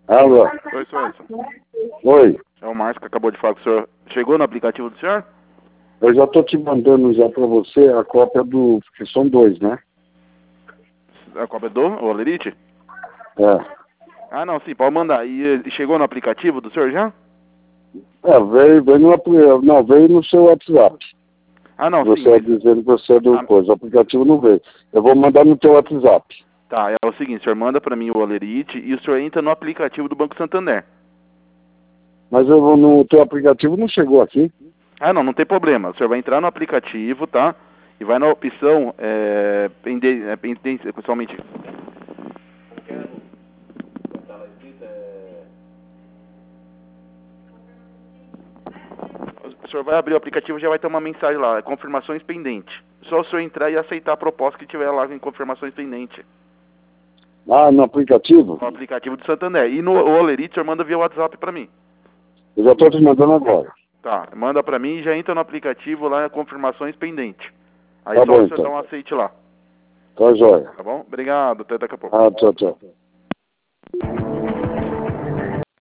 Alô? Oi, senhor Edson. Oi. É o Márcio que acabou de falar com o senhor. Chegou no aplicativo do senhor? Eu já estou te mandando já para você a cópia do... Porque são dois, né? A cópia do Olerite? É. Ah, não, sim, pode mandar. E chegou no aplicativo do senhor já? Veio no seu WhatsApp. Ah, não, sim. Você dizendo que você é do coisa. O aplicativo não veio. Eu vou mandar no teu WhatsApp. Tá, é o seguinte, o senhor manda pra mim o Olerite e o senhor entra no aplicativo do Banco Santander. Mas eu vou no teu aplicativo, não chegou aqui. Ah, não, não tem problema. O senhor vai entrar no aplicativo, tá? E vai na opção, pessoalmente. O senhor vai abrir o aplicativo e já vai ter uma mensagem lá, confirmações pendentes. Só o senhor entrar e aceitar a proposta que tiver lá em confirmações pendentes. Ah, no aplicativo? No aplicativo do Santander. E no Olerite, o senhor manda via WhatsApp pra mim. Eu já estou te mandando agora. Tá, manda pra mim e já entra no aplicativo lá, confirmações pendentes. Aí Tá só bom, o senhor dá então. um aceite lá. Tá joia. Tá bom? Obrigado, até daqui a pouco. Ah, tchau, tchau.